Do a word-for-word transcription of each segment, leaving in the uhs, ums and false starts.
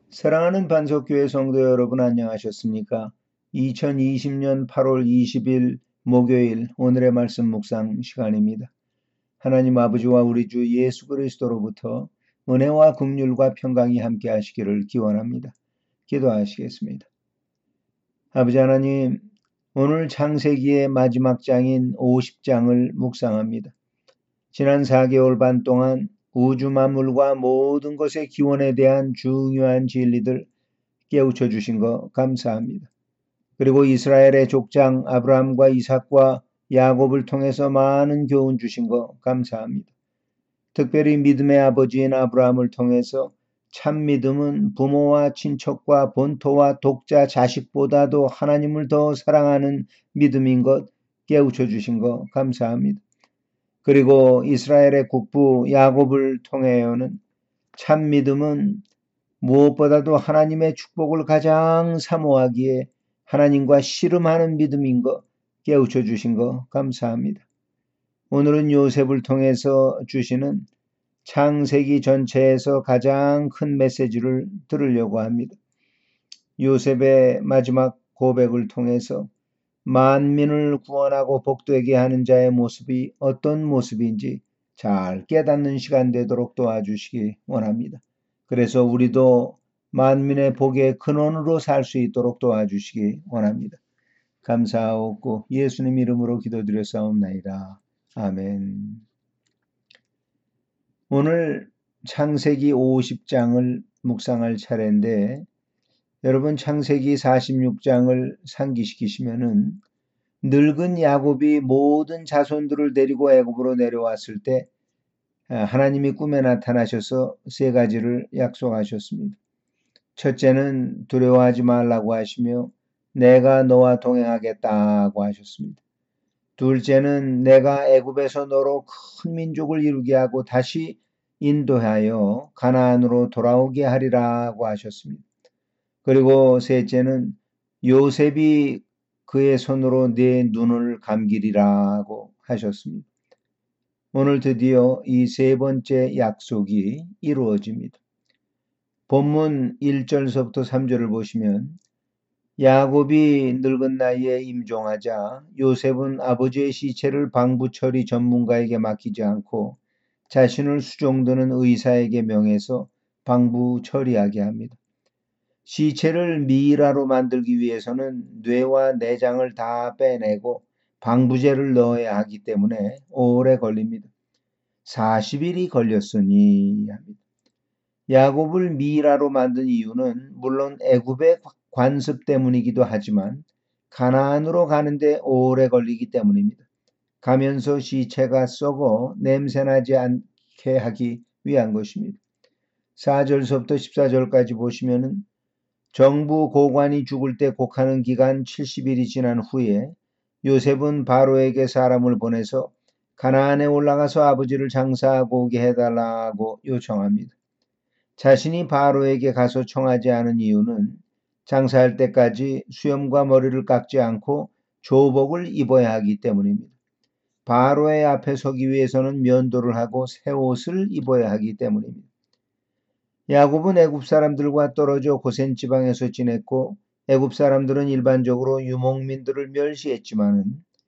사랑하는 반석교회 성도 여러분, 안녕하셨습니까? 이천이십 년 팔월 이십일 목요일 오늘의 말씀 묵상 시간입니다. 하나님 아버지와 우리 주 예수 그리스도로부터 은혜와 긍휼과 평강이 함께 하시기를 기원합니다. 기도하시겠습니다. 아버지 하나님, 오늘 창세기의 마지막 장인 오십 장을 묵상합니다. 지난 사 개월 반 동안 우주 만물과 모든 것의 기원에 대한 중요한 진리들 깨우쳐 주신 거 감사합니다. 그리고 이스라엘의 족장 아브라함과 이삭과 야곱을 통해서 많은 교훈 주신 거 감사합니다. 특별히 믿음의 아버지인 아브라함을 통해서 참 믿음은 부모와 친척과 본토와 독자 자식보다도 하나님을 더 사랑하는 믿음인 것 깨우쳐 주신 거 감사합니다. 그리고 이스라엘의 국부 야곱을 통하여는 참 믿음은 무엇보다도 하나님의 축복을 가장 사모하기에 하나님과 씨름하는 믿음인 것 깨우쳐 주신 거 감사합니다. 오늘은 요셉을 통해서 주시는 창세기 전체에서 가장 큰 메시지를 들으려고 합니다. 요셉의 마지막 고백을 통해서 만민을 구원하고 복되게 하는 자의 모습이 어떤 모습인지 잘 깨닫는 시간 되도록 도와주시기 원합니다. 그래서 우리도 만민의 복의 근원으로 살 수 있도록 도와주시기 원합니다. 감사하옵고 예수님 이름으로 기도드렸사옵나이다. 아멘. 오늘 창세기 오십 장을 묵상할 차례인데 여러분 창세기 사십육 장을 상기시키시면은 늙은 야곱이 모든 자손들을 데리고 애굽으로 내려왔을 때 하나님이 꿈에 나타나셔서 세 가지를 약속하셨습니다. 첫째는 두려워하지 말라고 하시며 내가 너와 동행하겠다고 하셨습니다. 둘째는 내가 애굽에서 너로 큰 민족을 이루게 하고 다시 인도하여 가나안으로 돌아오게 하리라고 하셨습니다. 그리고 셋째는 요셉이 그의 손으로 네 눈을 감기리라고 하셨습니다. 오늘 드디어 이 세 번째 약속이 이루어집니다. 본문 일 절서부터 삼 절을 보시면 야곱이 늙은 나이에 임종하자 요셉은 아버지의 시체를 방부 처리 전문가에게 맡기지 않고 자신을 수종드는 의사에게 명해서 방부 처리하게 합니다. 시체를 미이라로 만들기 위해서는 뇌와 내장을 다 빼내고 방부제를 넣어야 하기 때문에 오래 걸립니다. 사십 일이 걸렸으니 합니다. 야곱을 미이라로 만든 이유는 물론 애굽의 관습 때문이기도 하지만 가나안으로 가는데 오래 걸리기 때문입니다. 가면서 시체가 썩어 냄새나지 않게 하기 위한 것입니다. 사 절서부터 십사 절까지 보시면은 정부 고관이 죽을 때 곡하는 기간 칠십 일이 지난 후에 요셉은 바로에게 사람을 보내서 가나안에 올라가서 아버지를 장사하고 오게 해달라고 요청합니다. 자신이 바로에게 가서 청하지 않은 이유는 장사할 때까지 수염과 머리를 깎지 않고 조복을 입어야 하기 때문입니다. 바로의 앞에 서기 위해서는 면도를 하고 새 옷을 입어야 하기 때문입니다. 야곱은 애굽 사람들과 떨어져 고센 지방에서 지냈고 애굽 사람들은 일반적으로 유목민들을 멸시했지만은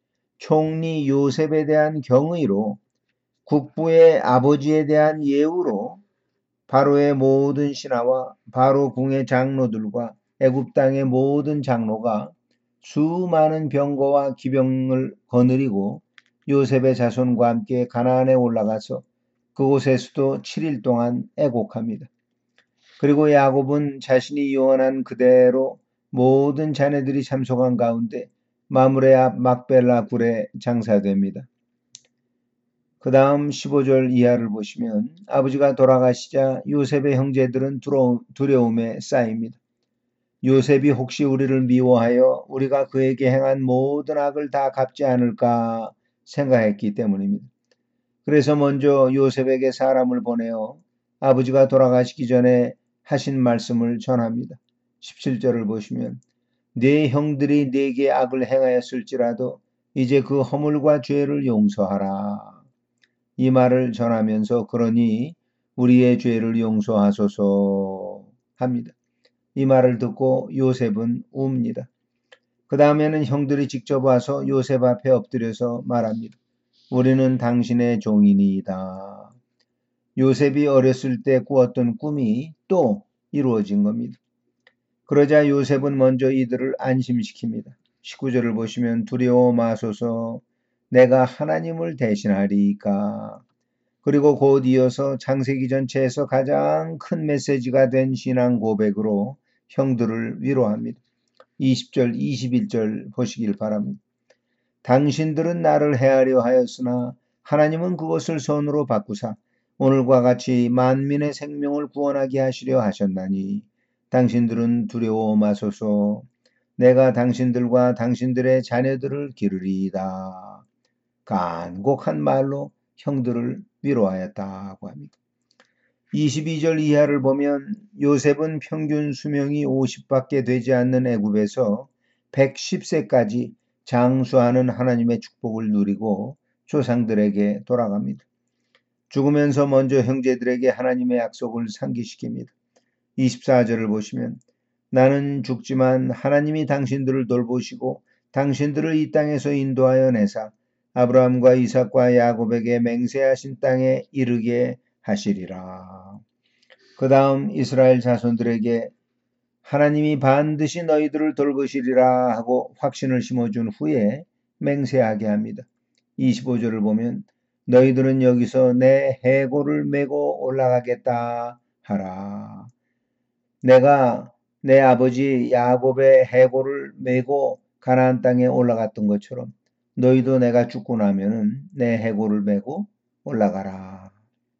총리 요셉에 대한 경의로 국부의 아버지에 대한 예우로 바로의 모든 신하와 바로 궁의 장로들과 애굽 땅의 모든 장로가 수많은 병거와 기병을 거느리고 요셉의 자손과 함께 가나안에 올라가서 그곳에서도 칠 일 동안 애곡합니다. 그리고 야곱은 자신이 유언한 그대로 모든 자네들이 참석한 가운데 마므레 앞 막벨라 굴에 장사됩니다. 그 다음 십오 절 이하를 보시면 아버지가 돌아가시자 요셉의 형제들은 두려움에 쌓입니다. 요셉이 혹시 우리를 미워하여 우리가 그에게 행한 모든 악을 다 갚지 않을까 생각했기 때문입니다. 그래서 먼저 요셉에게 사람을 보내어 아버지가 돌아가시기 전에 하신 말씀을 전합니다. 십칠 절을 보시면 네 형들이 네게 악을 행하였을지라도 이제 그 허물과 죄를 용서하라. 이 말을 전하면서 그러니 우리의 죄를 용서하소서 합니다. 이 말을 듣고 요셉은 웁니다. 그 다음에는 형들이 직접 와서 요셉 앞에 엎드려서 말합니다. 우리는 당신의 종이니이다. 요셉이 어렸을 때 꾸었던 꿈이 또 이루어진 겁니다. 그러자 요셉은 먼저 이들을 안심시킵니다. 십구 절을 보시면 두려워 마소서 내가 하나님을 대신하리이까. 그리고 곧 이어서 창세기 전체에서 가장 큰 메시지가 된 신앙 고백으로 형들을 위로합니다. 이십 절, 이십일 절 보시길 바랍니다. 당신들은 나를 해하려 하였으나 하나님은 그것을 선으로 바꾸사 오늘과 같이 만민의 생명을 구원하게 하시려 하셨나니 당신들은 두려워 마소서 내가 당신들과 당신들의 자녀들을 기르리이다. 간곡한 말로 형들을 위로하였다고 합니다. 이십이 절 이하를 보면 요셉은 평균 수명이 오십밖에 되지 않는 애굽에서 백십 세까지 장수하는 하나님의 축복을 누리고 조상들에게 돌아갑니다. 죽으면서 먼저 형제들에게 하나님의 약속을 상기시킵니다. 이십사 절을 보시면 나는 죽지만 하나님이 당신들을 돌보시고 당신들을 이 땅에서 인도하여 내사 아브라함과 이삭과 야곱에게 맹세하신 땅에 이르게 하시리라. 그 다음 이스라엘 자손들에게 하나님이 반드시 너희들을 돌보시리라 하고 확신을 심어준 후에 맹세하게 합니다. 이십오 절을 보면 너희들은 여기서 내 해골을 메고 올라가겠다 하라. 내가 내 아버지 야곱의 해골을 메고 가나안 땅에 올라갔던 것처럼 너희도 내가 죽고 나면은 내 해골을 메고 올라가라.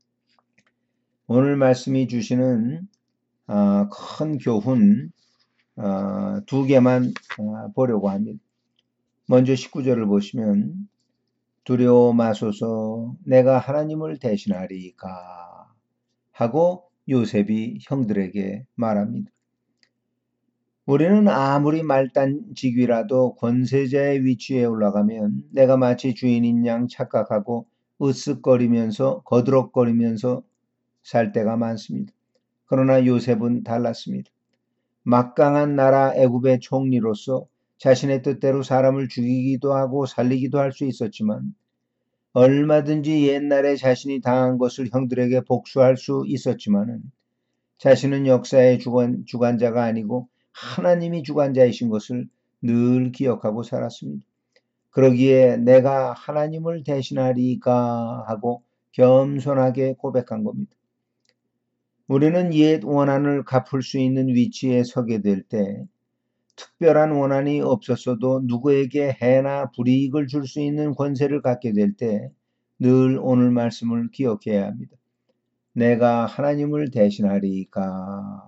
오늘 말씀이 주시는 어, 큰 교훈 어, 두 개만 어, 보려고 합니다. 먼저 십구 절을 보시면 두려워 마소서 내가 하나님을 대신하리이까 하고 요셉이 형들에게 말합니다. 우리는 아무리 말단직위라도 권세자의 위치에 올라가면 내가 마치 주인인 양 착각하고 으쓱거리면서 거드럭거리면서 살 때가 많습니다. 그러나 요셉은 달랐습니다. 막강한 나라 애굽의 총리로서 자신의 뜻대로 사람을 죽이기도 하고 살리기도 할 수 있었지만 얼마든지 옛날에 자신이 당한 것을 형들에게 복수할 수 있었지만은 자신은 역사의 주관, 주관자가 아니고 하나님이 주관자이신 것을 늘 기억하고 살았습니다. 그러기에 내가 하나님을 대신하리까 하고 겸손하게 고백한 겁니다. 우리는 옛 원한을 갚을 수 있는 위치에 서게 될 때 특별한 원한이 없었어도 누구에게 해나 불이익을 줄 수 있는 권세를 갖게 될 때 늘 오늘 말씀을 기억해야 합니다. 내가 하나님을 대신하리까.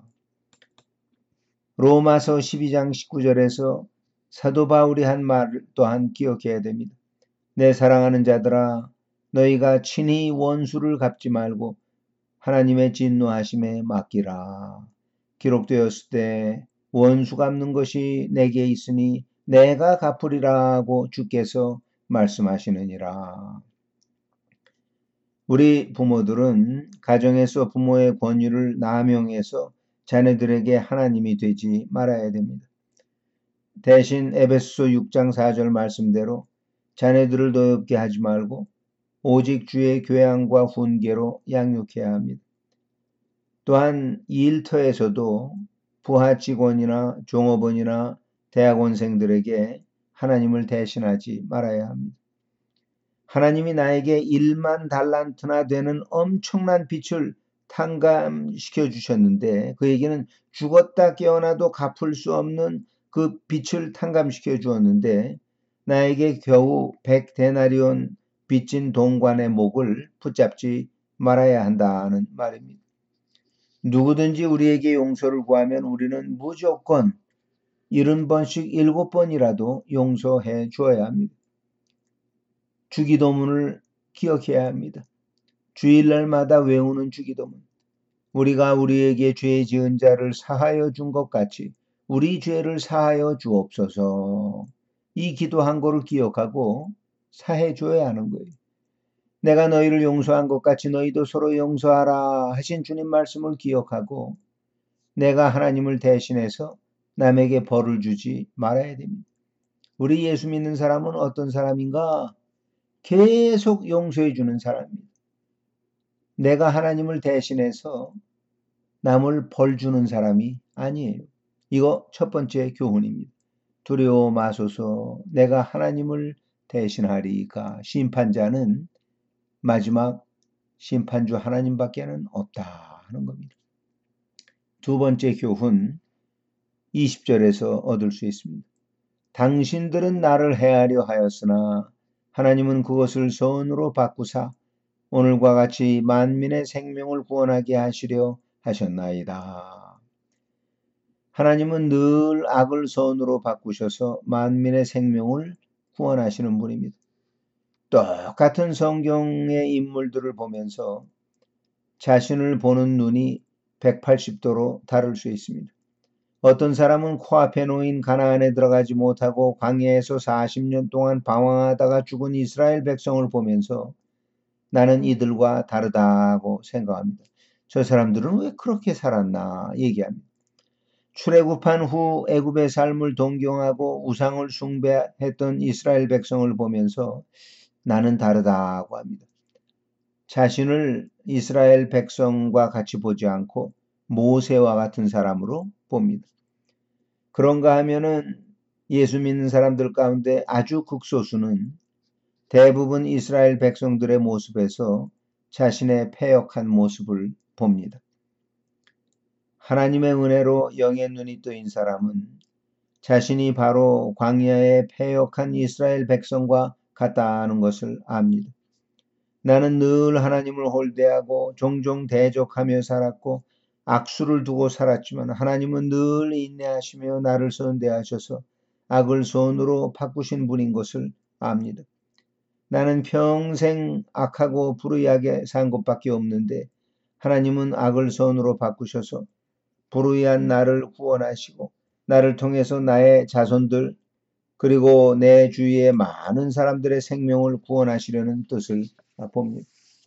로마서 십이 장 십구 절에서 사도 바울이 한 말 또한 기억해야 됩니다. 내 사랑하는 자들아 너희가 친히 원수를 갚지 말고 하나님의 진노하심에 맡기라. 기록되었을 때 원수 갚는 것이 내게 있으니 내가 갚으리라고 주께서 말씀하시느니라. 우리 부모들은 가정에서 부모의 권위를 남용해서 자녀들에게 하나님이 되지 말아야 됩니다. 대신 에베소서 육 장 사 절 말씀대로 자녀들을 노엽게 하지 말고 오직 주의 교양과 훈계로 양육해야 합니다. 또한 이 일터에서도 부하 직원이나 종업원이나 대학원생들에게 하나님을 대신하지 말아야 합니다. 하나님이 나에게 일만 달란트나 되는 엄청난 빛을 탕감시켜 주셨는데 그에게는 죽었다 깨어나도 갚을 수 없는 그 빛을 탕감시켜 주었는데 나에게 겨우 백 데나리온 빚진 동관의 목을 붙잡지 말아야 한다는 말입니다. 누구든지 우리에게 용서를 구하면 우리는 무조건 일흔 번씩 일곱 번이라도 용서해 주어야 합니다. 주기도문을 기억해야 합니다. 주일날마다 외우는 주기도문. 우리가 우리에게 죄 지은 자를 사하여 준 것 같이 우리 죄를 사하여 주옵소서. 이 기도한 거를 기억하고 사해 줘야 하는 거예요. 내가 너희를 용서한 것 같이 너희도 서로 용서하라 하신 주님 말씀을 기억하고 내가 하나님을 대신해서 남에게 벌을 주지 말아야 됩니다. 우리 예수 믿는 사람은 어떤 사람인가? 계속 용서해 주는 사람입니다. 내가 하나님을 대신해서 남을 벌 주는 사람이 아니에요. 이거 첫 번째 교훈입니다. 두려워 마소서, 내가 하나님을 대신하리이까. 심판자는 마지막 심판주 하나님밖에는 없다 하는 겁니다. 두 번째 교훈 이십 절에서 얻을 수 있습니다. 당신들은 나를 해하려 하였으나 하나님은 그것을 선으로 바꾸사 오늘과 같이 만민의 생명을 구원하게 하시려 하셨나이다. 하나님은 늘 악을 선으로 바꾸셔서 만민의 생명을 구원하시는 분입니다. 똑같은 성경의 인물들을 보면서 자신을 보는 눈이 백팔십 도로 다를 수 있습니다. 어떤 사람은 코앞에 놓인 가나안에 들어가지 못하고 광야에서 사십 년 동안 방황하다가 죽은 이스라엘 백성을 보면서 나는 이들과 다르다고 생각합니다. 저 사람들은 왜 그렇게 살았나 얘기합니다. 출애굽한 후 애굽의 삶을 동경하고 우상을 숭배했던 이스라엘 백성을 보면서 나는 다르다고 합니다. 자신을 이스라엘 백성과 같이 보지 않고 모세와 같은 사람으로 봅니다. 그런가 하면은 예수 믿는 사람들 가운데 아주 극소수는 대부분 이스라엘 백성들의 모습에서 자신의 패역한 모습을 봅니다. 하나님의 은혜로 영의 눈이 뜨인 사람은 자신이 바로 광야의 패역한 이스라엘 백성과 같다는 것을 압니다. 나는 늘 하나님을 홀대하고 종종 대적하며 살았고 악수를 두고 살았지만 하나님은 늘 인내하시며 나를 선대하셔서 악을 선으로 바꾸신 분인 것을 압니다. 나는 평생 악하고 불의하게 산 것밖에 없는데 하나님은 악을 선으로 바꾸셔서 불의한 나를 구원하시고 나를 통해서 나의 자손들 그리고 내 주위의 많은 사람들의 생명을 구원하시려는 뜻을 봅니다.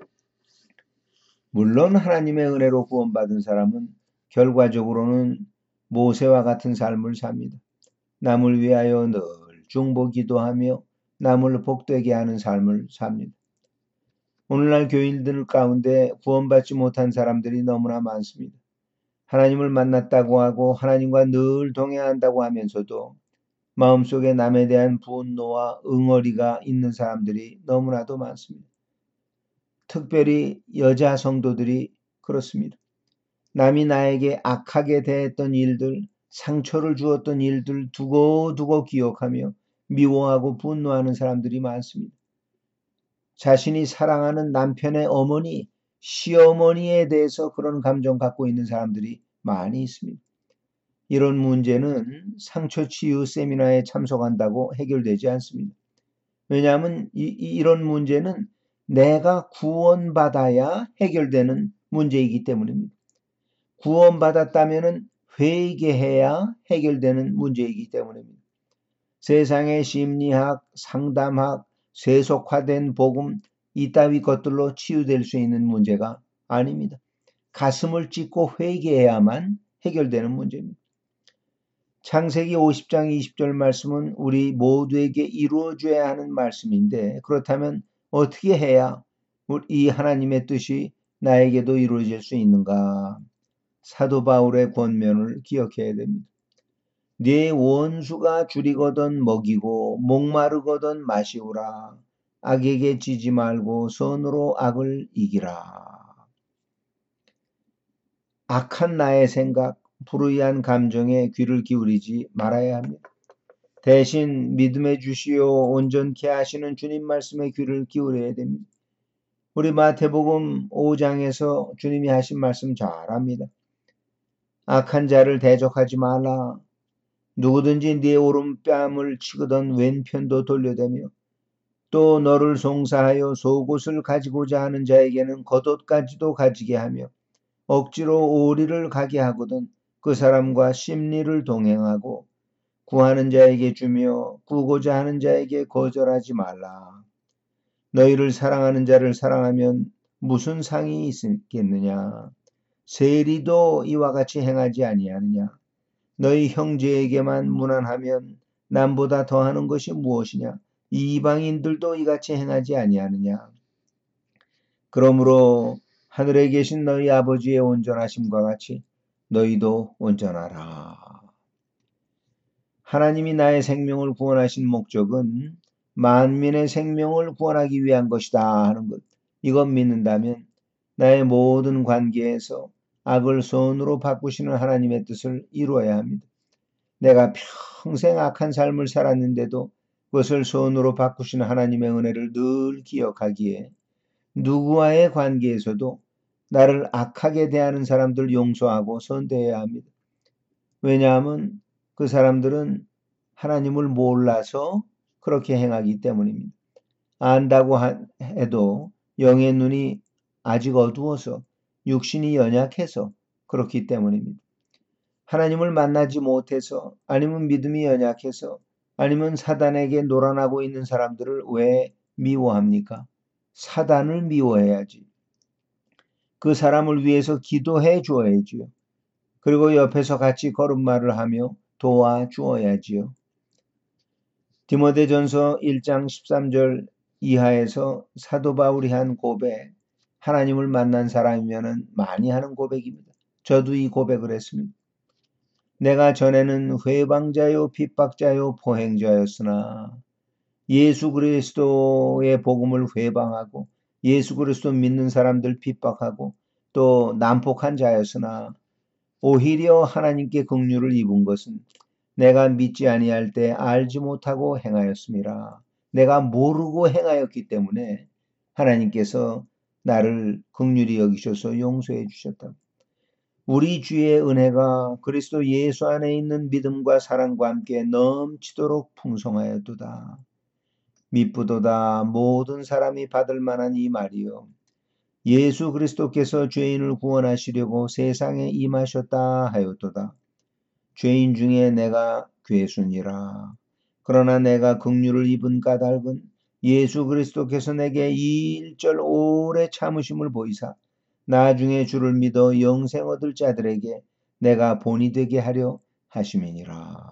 물론 하나님의 은혜로 구원받은 사람은 결과적으로는 모세와 같은 삶을 삽니다. 남을 위하여 늘 중보 기도하며 남을 복되게 하는 삶을 삽니다. 오늘날 교인들 가운데 구원받지 못한 사람들이 너무나 많습니다. 하나님을 만났다고 하고 하나님과 늘 동행한다고 하면서도 마음속에 남에 대한 분노와 응어리가 있는 사람들이 너무나도 많습니다. 특별히 여자 성도들이 그렇습니다. 남이 나에게 악하게 대했던 일들, 상처를 주었던 일들 두고두고 기억하며 미워하고 분노하는 사람들이 많습니다. 자신이 사랑하는 남편의 어머니, 시어머니에 대해서 그런 감정 갖고 있는 사람들이 많이 있습니다. 이런 문제는 상처 치유 세미나에 참석한다고 해결되지 않습니다. 왜냐하면 이, 이런 문제는 내가 구원받아야 해결되는 문제이기 때문입니다. 구원받았다면 회개해야 해결되는 문제이기 때문입니다. 세상의 심리학, 상담학, 세속화된 복음 이따위 것들로 치유될 수 있는 문제가 아닙니다. 가슴을 찢고 회개해야만 해결되는 문제입니다. 창세기 오십 장 이십 절 말씀은 우리 모두에게 이루어져야 하는 말씀인데 그렇다면 어떻게 해야 이 하나님의 뜻이 나에게도 이루어질 수 있는가? 사도 바울의 권면을 기억해야 됩니다. 네 원수가 줄이거든 먹이고 목마르거든 마시우라. 악에게 지지 말고 선으로 악을 이기라. 악한 나의 생각, 불의한 감정에 귀를 기울이지 말아야 합니다. 대신 믿음의 주시오 온전케 하시는 주님 말씀에 귀를 기울여야 됩니다. 우리 마태복음 오 장에서 주님이 하신 말씀 잘 압니다. 악한 자를 대적하지 말라. 누구든지 네 오른뺨을 치거든 왼편도 돌려대며 또 너를 송사하여 속옷을 가지고자 하는 자에게는 겉옷까지도 가지게 하며 억지로 오리를 가게 하거든 그 사람과 심리를 동행하고 구하는 자에게 주며 구고자 하는 자에게 거절하지 말라. 너희를 사랑하는 자를 사랑하면 무슨 상이 있겠느냐? 세리도 이와 같이 행하지 아니하느냐? 너희 형제에게만 무난하면 남보다 더하는 것이 무엇이냐? 이방인들도 이같이 행하지 아니하느냐? 그러므로 하늘에 계신 너희 아버지의 온전하심과 같이 너희도 온전하라. 하나님이 나의 생명을 구원하신 목적은 만민의 생명을 구원하기 위한 것이다 하는 것. 이것 믿는다면 나의 모든 관계에서 악을 선으로 바꾸시는 하나님의 뜻을 이루어야 합니다. 내가 평생 악한 삶을 살았는데도 그것을 선으로 바꾸시는 하나님의 은혜를 늘 기억하기에 누구와의 관계에서도 나를 악하게 대하는 사람들 용서하고 선대해야 합니다. 왜냐하면 그 사람들은 하나님을 몰라서 그렇게 행하기 때문입니다. 안다고 해도 영의 눈이 아직 어두워서 육신이 연약해서 그렇기 때문입니다. 하나님을 만나지 못해서, 아니면 믿음이 연약해서, 아니면 사단에게 놀아나고 있는 사람들을 왜 미워합니까? 사단을 미워해야지. 그 사람을 위해서 기도해 주어야지요. 그리고 옆에서 같이 걸음마를 하며 도와주어야지요. 디모데전서 일 장 십삼 절 이하에서 사도 바울이 한 고백, 하나님을 만난 사람이면 많이 하는 고백입니다. 저도 이 고백을 했습니다. 내가 전에는 회방자요 핍박자요 포행자였으나 예수 그리스도의 복음을 회방하고 예수 그리스도 믿는 사람들 핍박하고 또 난폭한 자였으나 오히려 하나님께 긍휼을 입은 것은 내가 믿지 아니할 때 알지 못하고 행하였음이라. 내가 모르고 행하였기 때문에 하나님께서 나를 긍휼히 여기셔서 용서해 주셨다. 우리 주의 은혜가 그리스도 예수 안에 있는 믿음과 사랑과 함께 넘치도록 풍성하였도다. 미쁘도다 모든 사람이 받을 만한 이 말이요. 예수 그리스도께서 죄인을 구원하시려고 세상에 임하셨다 하였도다. 죄인 중에 내가 괴순이라. 그러나 내가 긍휼을 입은 까닭은 예수 그리스도께서 내게 이 일절 오래 참으심을 보이사 나중에 주를 믿어 영생 얻을 자들에게 내가 본이 되게 하려 하심이니라.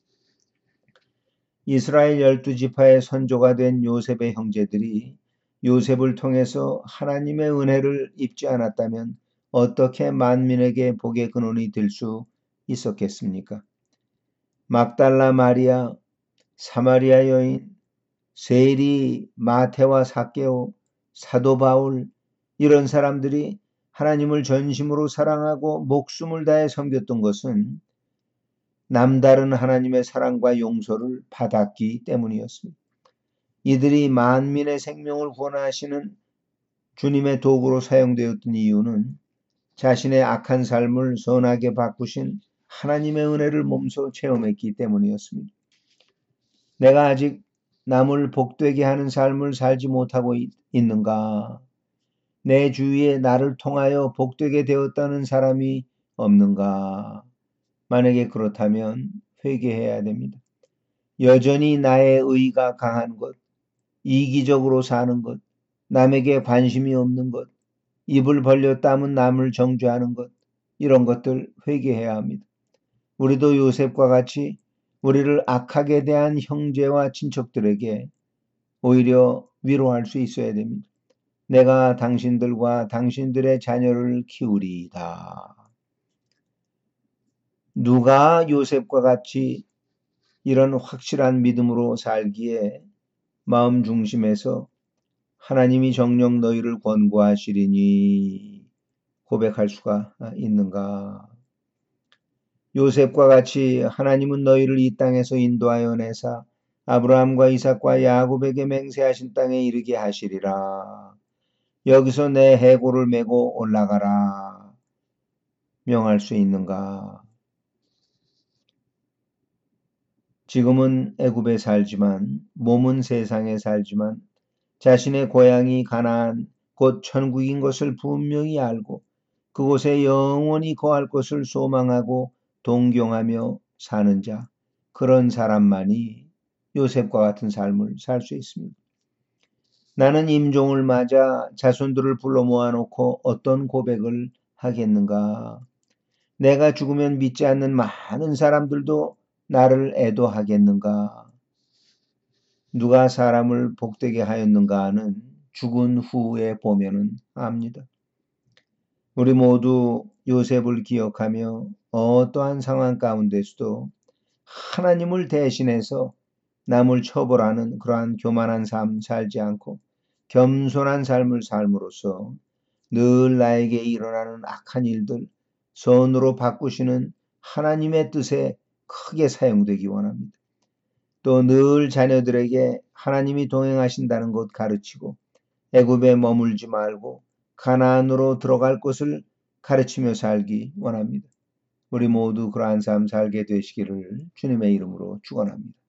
이스라엘 열두 지파의 선조가 된 요셉의 형제들이 요셉을 통해서 하나님의 은혜를 입지 않았다면 어떻게 만민에게 복의 근원이 될 수 있었겠습니까? 막달라 마리아, 사마리아 여인, 세리, 마태와 삭개오, 사도 바울, 이런 사람들이 하나님을 전심으로 사랑하고 목숨을 다해 섬겼던 것은 남다른 하나님의 사랑과 용서를 받았기 때문이었습니다. 이들이 만민의 생명을 구원하시는 주님의 도구로 사용되었던 이유는 자신의 악한 삶을 선하게 바꾸신 하나님의 은혜를 몸소 체험했기 때문이었습니다. 내가 아직 남을 복되게 하는 삶을 살지 못하고 있는가? 내 주위에 나를 통하여 복되게 되었다는 사람이 없는가? 만약에 그렇다면 회개해야 됩니다. 여전히 나의 의가 강한 것, 이기적으로 사는 것, 남에게 관심이 없는 것, 입을 벌려 땀은 남을 정죄하는 것, 이런 것들 회개해야 합니다. 우리도 요셉과 같이 우리를 악하게 대한 형제와 친척들에게 오히려 위로할 수 있어야 됩니다. 내가 당신들과 당신들의 자녀를 키우리이다. 누가 요셉과 같이 이런 확실한 믿음으로 살기에 마음 중심에서 하나님이 정녕 너희를 권고하시리니 고백할 수가 있는가? 요셉과 같이 하나님은 너희를 이 땅에서 인도하여 내사 아브라함과 이삭과 야곱에게 맹세하신 땅에 이르게 하시리라. 여기서 내 해골을 메고 올라가라. 명할 수 있는가? 지금은 애굽에 살지만 몸은 세상에 살지만 자신의 고향이 가나안 곧 천국인 것을 분명히 알고 그곳에 영원히 거할 것을 소망하고 동경하며 사는 자, 그런 사람만이 요셉과 같은 삶을 살 수 있습니다. 나는 임종을 맞아 자손들을 불러 모아놓고 어떤 고백을 하겠는가? 내가 죽으면 믿지 않는 많은 사람들도 나를 애도하겠는가? 누가 사람을 복되게 하였는가 하는 죽은 후에 보면은 압니다. 우리 모두 요셉을 기억하며 어떠한 상황 가운데서도 하나님을 대신해서 남을 처벌하는 그러한 교만한 삶 살지 않고 겸손한 삶을 삶으로써 늘 나에게 일어나는 악한 일들 선으로 바꾸시는 하나님의 뜻에 크게 사용되기 원합니다. 또 늘 자녀들에게 하나님이 동행하신다는 것 가르치고 애굽에 머물지 말고 가나안으로 들어갈 것을 가르치며 살기 원합니다. 우리 모두 그러한 삶 살게 되시기를 주님의 이름으로 축원합니다.